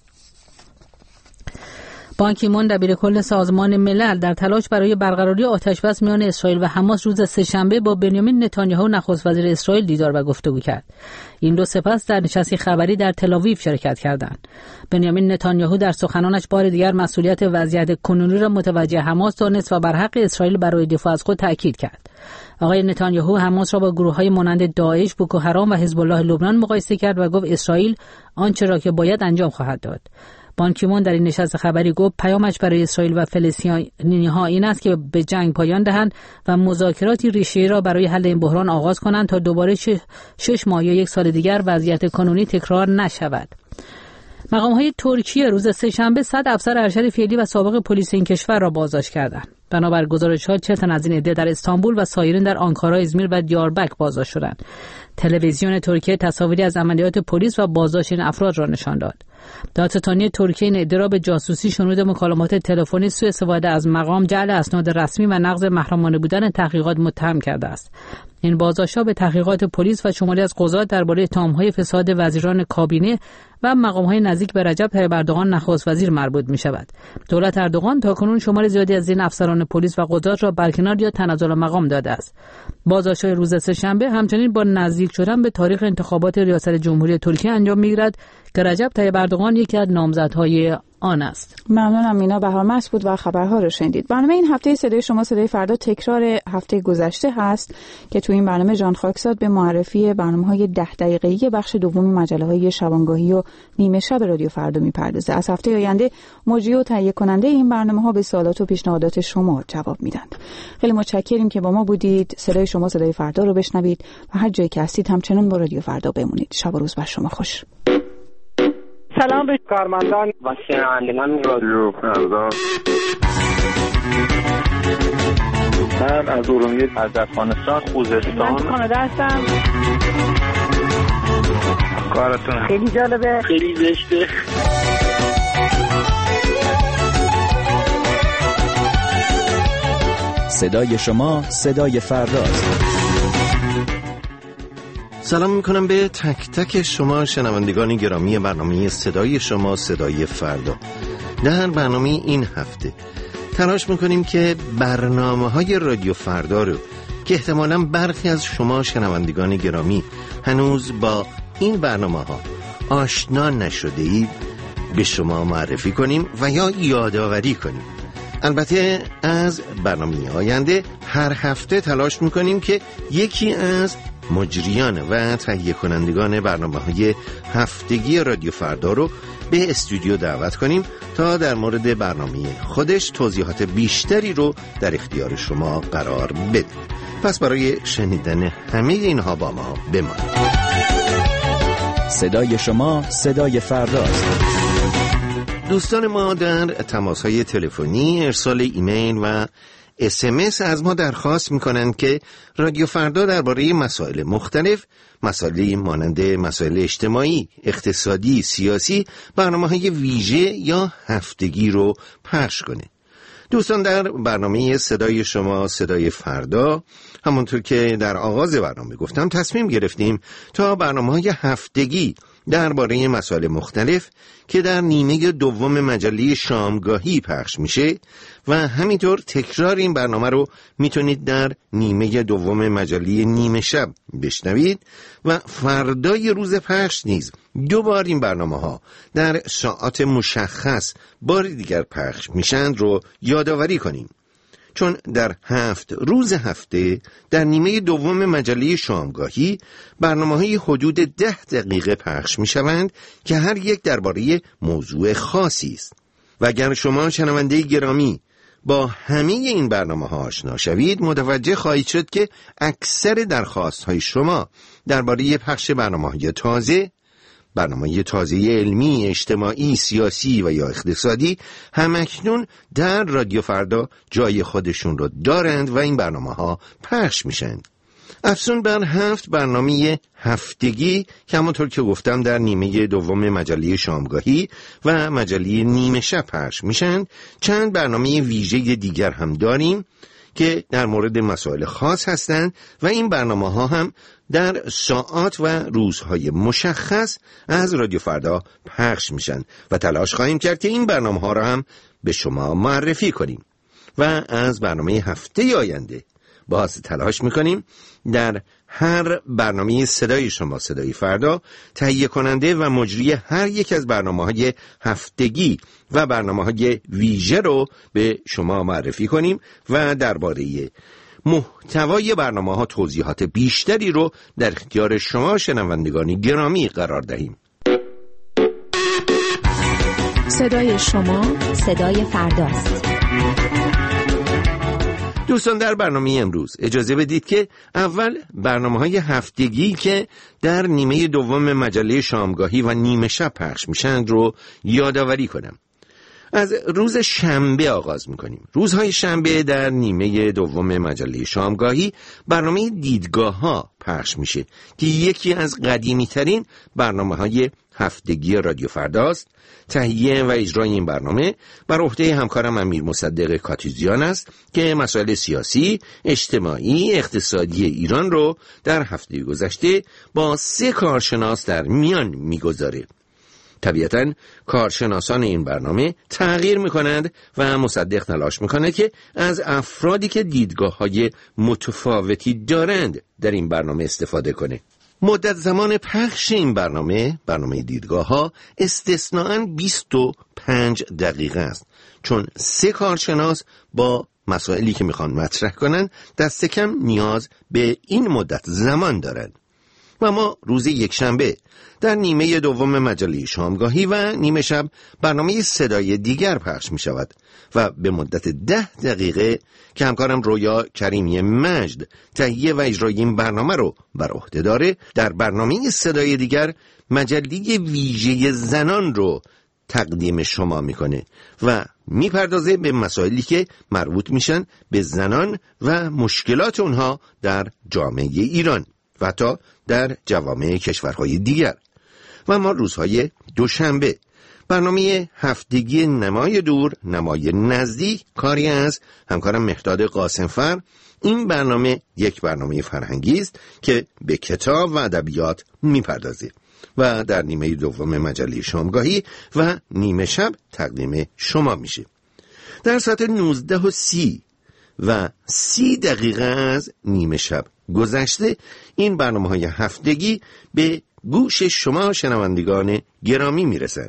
بان کی مون دبیرکل سازمان ملل در تلاش برای برقراری آتشبس میان اسرائیل و حماس روز سه‌شنبه با بنیامین نتانیاهو نخست وزیر اسرائیل دیدار و گفتگو کرد. این دو سپس در نشستی خبری در تل‌آویو شرکت کردند. بنیامین نتانیاهو در سخنانش بار دیگر مسئولیت وضعیت کنونی را متوجه حماس دانست و بر حق اسرائیل برای دفاع از خود تاکید کرد. آقای نتانیاهو حماس را با گروه‌های مانند داعش، بوکو حرام و حزب الله لبنان مقایسه کرد و گفت اسرائیل آنچه را که باید انجام خواهد داد. بان کی مون در این نشست خبری گفت پیامش برای اسرائیل و فلسطینی‌ها این است که به جنگ پایان دهند و مذاکراتی ریشه‌ای را برای حل این بحران آغاز کنند تا دوباره شش, شش ماه یا یک سال دیگر وضعیت کنونی تکرار نشود. مقام‌های ترکیه روز سه‌شنبه صد افسر ارشد فعلی و سابق پلیس این کشور را بازداشت کردند. بنابر گزارش‌ها چه تن از این عده در استانبول و سایرین در آنکارا، ازمیر و دیاربکر بازداشت شدند. تلویزیون ترکیه تصاویری از عملیات پلیس و بازداشت این افراد را نشان داد. دادستانی ترکیه این عده را به جاسوسی، شنود مکالمات تلفنی، سوء استفاده از مقام، جعل اسناد رسمی و نقض محرمانه بودن تحقیقات متهم کرده است. این بازداشت‌ها به تحقیقات پلیس و شماری از قضات درباره اتهام‌های فساد وزیران کابینه و مقام‌های نزدیک به رجب طیب اردوغان نخست وزیر مربوط می‌شود. دولت اردوغان تاکنون شمار زیادی از این افسران پلیس و قضات را برکنار یا تنازل مقام داده است. بازداشت‌های روز سه‌شنبه همچنین با نزدیک شدن به تاریخ انتخابات ریاست جمهوری ترکیه انجام می‌گیرد که رجب طیب اردوغان یکی از نامزدهای آن است. ممنونم. مینا بهارمست بود و خبرها رو شنیدید. برنامه این هفته صدای شما صدای فردا تکرار هفته گذشته هست که تو این برنامه جان خاکزاد به معرفی برنامه‌های ده دقیقه‌ای بخش دومی مجله‌های شبانگاهی و نیمه شب رادیو فردا میپردازه. از هفته آینده مجری و تهیه کننده این برنامه‌ها به سوالات و پیشنهادات شما جواب میدن. خیلی متشکریم که با ما بودید. صدای شما صدای فردا رو بشنوید و هر جایی که هستید همچنان با رادیو فردا بمونید. شب و روز بر شما خوش. سلام به کارمندان و شنوندگان رادیو فردا. من از ارومیه، از افغانستان، خوزستان. من کانادا هستم. کارتون خیلی جالبه، خیلی زشته. صدای شما صدای فرداست. سلام میکنم به تک تک شما شنوندگان گرامی برنامه صدای شما صدای فردا. در برنامه این هفته تلاش میکنیم که برنامه های رادیو فردا رو که احتمالاً برخی از شما شنوندگان گرامی هنوز با این برنامه ها آشنا نشده اید به شما معرفی کنیم و یا یادآوری کنیم. البته از برنامه آینده هر هفته تلاش میکنیم که یکی از مجریان و تهیه کنندگان برنامه های هفتگی رادیو فردا رو به استودیو دعوت کنیم تا در مورد برنامه خودش توضیحات بیشتری رو در اختیار شما قرار بده. پس برای شنیدن همه اینها با ما بمانید. صدای شما صدای فرداست. دوستان ما در تماس‌های تلفنی، ارسال ایمیل و اس ام اس از ما درخواست می‌کنند که رادیو فردا درباره مسائل مختلف، مسائلی مانند مسائل اجتماعی، اقتصادی، سیاسی، برنامه‌های ویژه یا هفتگی رو پخش کنه. دوستان در برنامه صدای شما صدای فردا، همونطور که در آغاز برنامه گفتم، تصمیم گرفتیم تا برنامه‌های هفتگی درباره مسائل مختلف که در نیمه دوم مجله شامگاهی پخش میشه و همینطور تکرار این برنامه رو میتونید در نیمه دوم مجله نیمه شب بشنوید و فردای روز پخش نیز دو بار این برنامه ها در ساعات مشخص بار دیگر پخش میشن رو یادآوری کنیم. چون در هفت روز هفته در نیمه دوم مجله شامگاهی برنامه‌های حدود ده دقیقه پخش می‌شوند که هر یک درباره موضوع خاصی است. و اگر شما شنونده گرامی با همه این برنامه‌ها آشنا شوید، متوجه خواهید شد که اکثر درخواست‌های شما درباره پخش برنامه‌های تازه، برنامه تازه علمی، اجتماعی، سیاسی و یا اقتصادی همکنون در رادیو فردا جای خودشون رو دارند و این برنامه ها پخش میشن. افزون بر هفت برنامه هفتگی که همونطور که گفتم در نیمه دوم مجله شامگاهی و مجله نیمه شب پخش میشن، چند برنامه ویژه دیگر هم داریم که در مورد مسائل خاص هستند و این برنامه ها هم در ساعات و روزهای مشخص از رادیو فردا پخش میشن و تلاش خواهیم کرد که این برنامه ها را هم به شما معرفی کنیم. و از برنامه هفته آینده باز تلاش میکنیم در هر برنامه صدای شما صدای فردا تهیه کننده و مجری هر یک از برنامه‌های هفتگی و برنامه‌های ویژه رو به شما معرفی کنیم و درباره محتوای برنامه‌ها توضیحات بیشتری رو در اختیار شما شنوندگان گرامی قرار دهیم. صدای شما صدای فرداست. دوستان در برنامه امروز اجازه بدید که اول برنامه‌های هفتگی که در نیمه دوم مجله شامگاهی و نیمه شب پخش میشن رو یادآوری کنم. از روز شنبه آغاز میکنیم. روزهای شنبه در نیمه دوم مجله شامگاهی برنامه دیدگاه ها پخش میشه که یکی از قدیمی ترین برنامه های هفتگی رادیو فرداست. تهیه و اجرای این برنامه بر عهده همکارم امیر مصدق کاتیزیان است که مسائل سیاسی، اجتماعی، اقتصادی ایران رو در هفته گذشته با سه کارشناس در میان میگذاره. طبیعتاً کارشناسان این برنامه تغییر میکنند و مصدق تلاش میکنه که از افرادی که دیدگاه‌های متفاوتی دارند در این برنامه استفاده کنه. مدت زمان پخش این برنامه، برنامه دیدگاه‌ها، استثناءاً بیست و پنج دقیقه است، چون سه کارشناس با مسائلی که میخوان مطرح کنن دست کم نیاز به این مدت زمان دارند. و ما روز یک شنبه در نیمه دوم مجله شامگاهی و نیمه شب برنامه صدای دیگر پخش می شود و به مدت ده دقیقه که همکارم رویا کریمی مجد تهیه و اجرای این برنامه رو بر عهده داره، در برنامه صدای دیگر مجله ویژه زنان رو تقدیم شما میکنه و میپردازه به مسائلی که مربوط میشن به زنان و مشکلات اونها در جامعه ایران و حتی در جوامع کشورهای دیگر. و ما روزهای دوشنبه برنامه هفتگی نمای دور نمای نزدیک، کاری از همکارم مهداد قاسمفر. این برنامه یک برنامه فرهنگی است که به کتاب و ادبیات میپردازه و در نیمه دوم مجله شامگاهی و نیمه شب تقدیم شما میشه. در ساعت نوزده و سی و سی دقیقه از نیمه شب گذشته این برنامه های هفتگی به گوش شما شنوندگان گرامی میرسد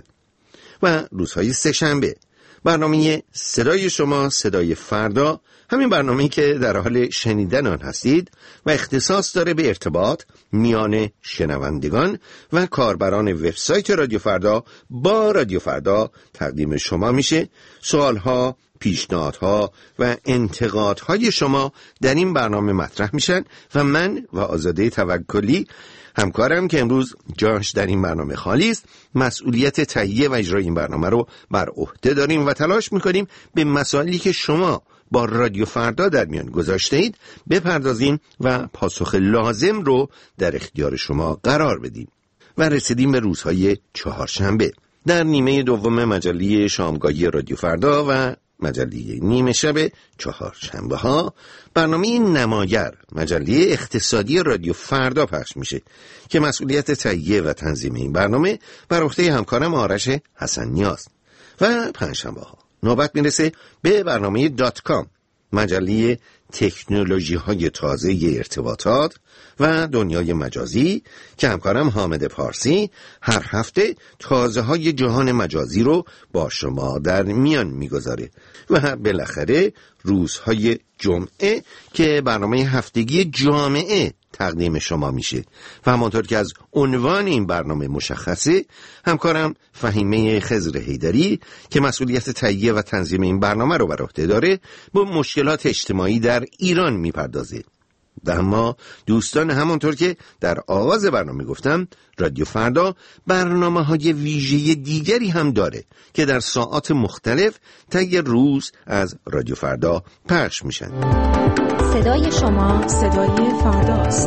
و روزهای سه شنبه برنامه صدای شما صدای فردا، همین برنامه‌ای که در حال شنیدن آن هستید و اختصاص داره به ارتباط میان شنوندگان و کاربران وبسایت رادیو فردا با رادیو فردا تقدیم شما میشه. سوالها، پیشنهادها و انتقادهای شما در این برنامه مطرح میشن و من و آزاده توکلی همکارم که امروز جاش در این برنامه خالی است، مسئولیت تهیه و اجرای این برنامه رو بر عهده داریم و تلاش میکنیم به مسائلی که شما با رادیو فردا در میان گذاشته اید بپردازیم و پاسخ لازم رو در اختیار شما قرار بدیم. و رسیدیم به روزهای چهارشنبه. در نیمه دوم مجله شامگاهی رادیو فردا و مجله نیمه شب چهارشنبه ها برنامه نماگر، مجله اقتصادی رادیو فردا پخش میشه که مسئولیت تهیه و تنظیم این برنامه بر عهده همکارم آرش حسنیاست. و پنجشنبه ها نوبت میرسه به برنامه دات کام، مجله تکنولوژی های تازه ارتباطات و دنیای مجازی که همکارم حامد پارسی هر هفته تازه های جهان مجازی رو با شما در میان میگذاره. و بالاخره روزهای جمعه که برنامه هفتگی جامعه تقدیم شما میشه و همانطور که از عنوان این برنامه مشخصه، همکارم فهیمه خضر حیدری که مسئولیت تهیه و تنظیم این برنامه رو بر عهده داره با مشکلات اجتماعی در ایران میپردازه. و اما دوستان، همانطور که در آغاز برنامه گفتم، رادیو فردا برنامه های ویژه دیگری هم داره که در ساعات مختلف طی روز از رادیو فردا پخش میشن. صدای شما صدای فرداست.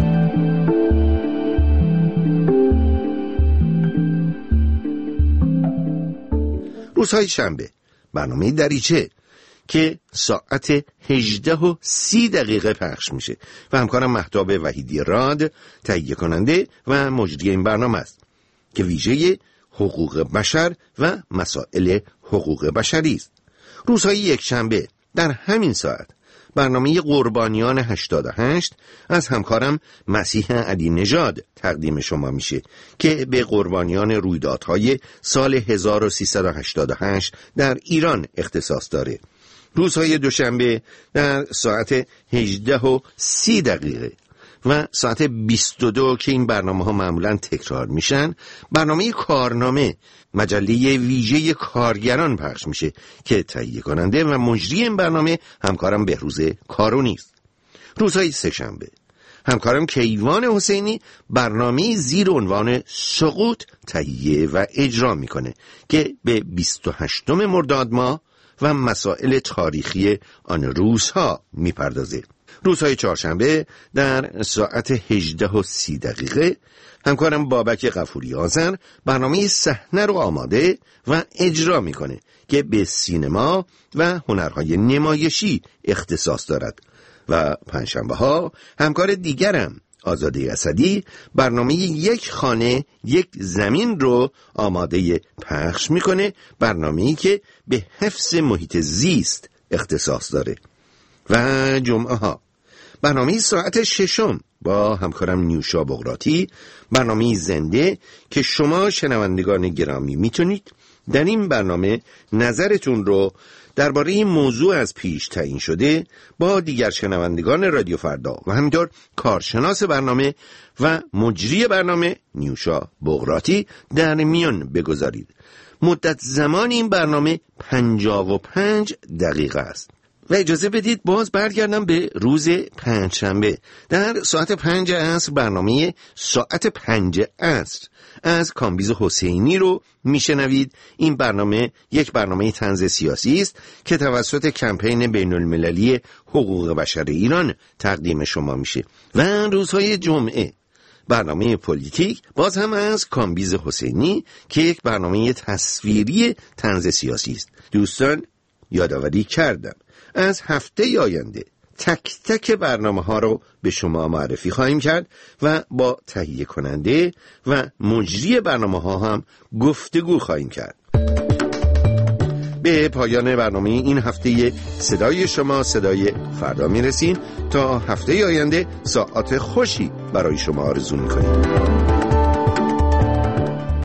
روزهای شنبه برنامه دریچه که ساعت هجده و سی دقیقه پخش میشه و همکارم مهتاب وحیدی راد تهیه کننده و مجری این برنامه است که ویژه حقوق بشر و مسائل حقوق بشری است. روزهای یک شنبه در همین ساعت برنامه قربانیان هشتاد و هشت از همکارم مسیح علی نژاد تقدیم شما میشه که به قربانیان رویدادهای سال هزار و سیصد و هشتاد و هشت در ایران اختصاص داره. روزهای دوشنبه در ساعت هجده و سی دقیقه و ساعت بیست و دو که این برنامه ها معمولا تکرار میشن، برنامه کارنامه، مجله ویژه کارگران پخش میشه که تهیه کننده و مجری این برنامه همکارم بهروز کارونی است. روزهای سه‌شنبه همکارم کیوان حسینی برنامه زیر عنوان سقوط تهیه و اجرا میکنه که به بیست و هشتم مرداد ماه و مسائل تاریخی آن روزها میپردازه. روزهای چهارشنبه در ساعت هجده و سی دقیقه همکارم بابک غفوری آذر برنامه صحنه رو آماده و اجرا میکنه که به سینما و هنرهای نمایشی اختصاص دارد. و پنجشنبه ها همکار دیگرم آزاده اسدی برنامه یک خانه یک زمین رو آماده پخش میکنه، برنامه‌ای که به حفظ محیط زیست اختصاص داره. و جمعه ها برنامه ساعت ششم با همکارم نیوشا بغراتی، برنامه زنده که شما شنوندگان گرامی میتونید در این برنامه نظرتون رو درباره این موضوع از پیش تعیین شده با دیگر شنوندگان رادیو فردا و همینطور کارشناس برنامه و مجری برنامه نیوشا بغراتی در میان بگذارید. مدت زمان این برنامه پنجاه و پنج دقیقه است. و اجازه بدید باز برگردم به روز پنجشنبه در ساعت پنج عصر برنامه ساعت پنج عصر از کامبیز حسینی رو میشنوید. این برنامه یک برنامه طنز سیاسی است که توسط کمپین بین المللی حقوق بشر ایران تقدیم شما میشه. و روزهای جمعه برنامه پلیتیک باز هم از کامبیز حسینی که یک برنامه تصویری طنز سیاسی است. دوستان یادآوری کردم از هفته آینده تک تک برنامه ها رو به شما معرفی خواهیم کرد و با تهیه کننده و مجری برنامه ها هم گفتگو خواهیم کرد. به پایان برنامه این هفته صدای شما صدای فردا میرسیم. تا هفته آینده ساعات خوشی برای شما آرزو میکنیم.